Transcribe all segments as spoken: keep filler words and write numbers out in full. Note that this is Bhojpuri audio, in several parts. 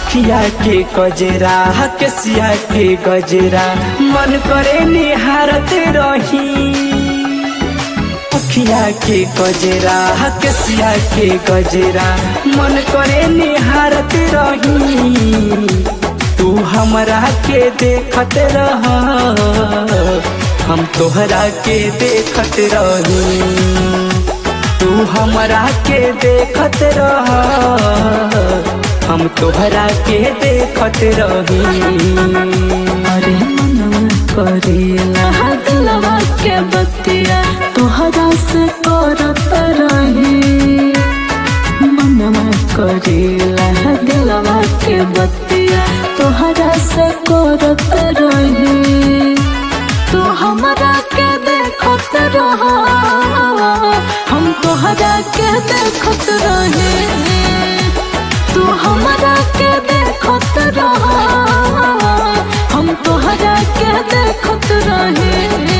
अखिया के गजरा केसिया के गजरा मन करे निहारत रही। अखिया के गजरा केसिया के गजरा मन करे निहारत रही। तू हमरा के देखत रह हम तोहरा के देखत रही। तू हमरा के देखत रह हम तोहरा के देखत रही। अरे मनवा करेला दिलवा के बतिया तोहरा से करत रही। मनवा करेला दिलवा के बतिया तोहरा से करत रही। तू हमरा के देखत रह हम तोहरा के देखत रही। तू हमरा के देखत रह हम तोहरा के देखत रही।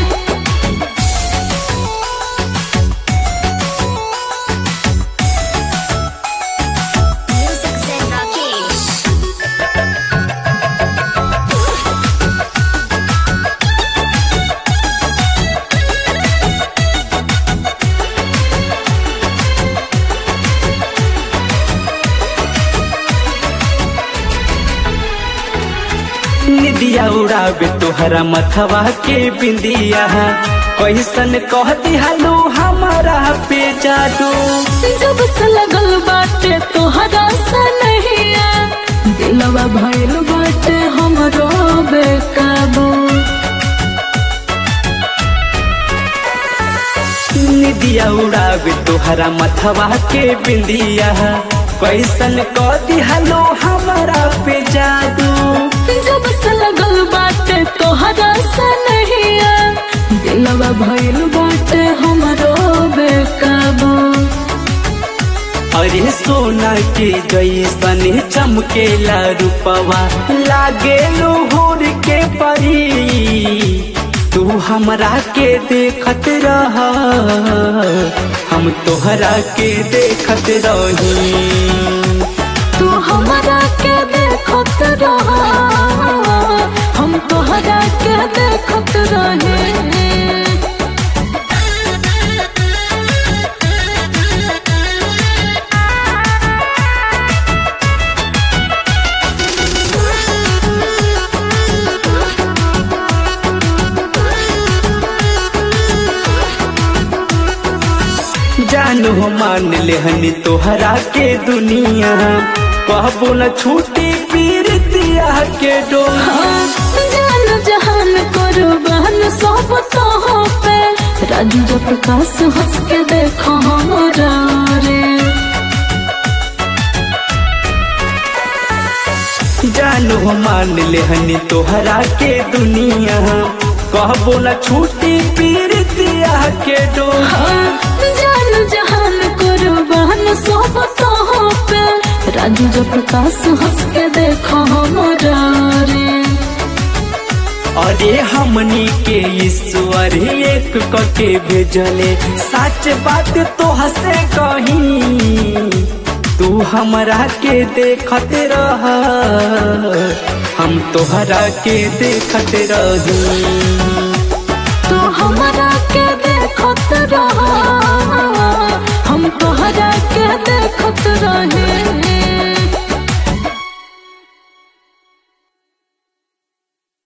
निदिया उड़ावे तोहरा मथवा के बिंदिया कैसन कह दिहालू हमारा पे जादू। जब से लगल बाटे तोहरा से नहिया दिलवा भइल बाटे हमरो बेकाबू। निदिया उड़ावे तोहरा मथवा के बिंदिया कैसन कह दिहालू हमारा पे जादू। जब से लगल बाटे तोहरा से नहिया दिलवा भइल बाटे हमरो बेकाबू। अरे सोना के जैसन चमकेला रूपवा लागे लोहर के परी। तू हमरा के देखत रह हम तोहरा के देखत रही। तू हमरा के देखत रह हम तोहरा के देखत रही। जानू हो मान लेहनी तोहरा के दुनिया कहबो न छूटी पीरतिया के डोहा। जान जहान कुर्बान सब तो पे राजू जब प्रकाश हंस के देखो हमरा रे। जानू हो मान लेहनी तोहरा के दुनिया कहबो न छूटी पीरतिया के डोहा। जान जहान कुर्बान सब तो पे राजू जब प्रकाश हंस के देखो हमरा रे। अरे हमनी के ईश्वर एक कके भेजले सच बात तो हसे कहीं। तू हमरा के देखत रह हम तोहरा के देखत रही। तू हमरा के देखत रह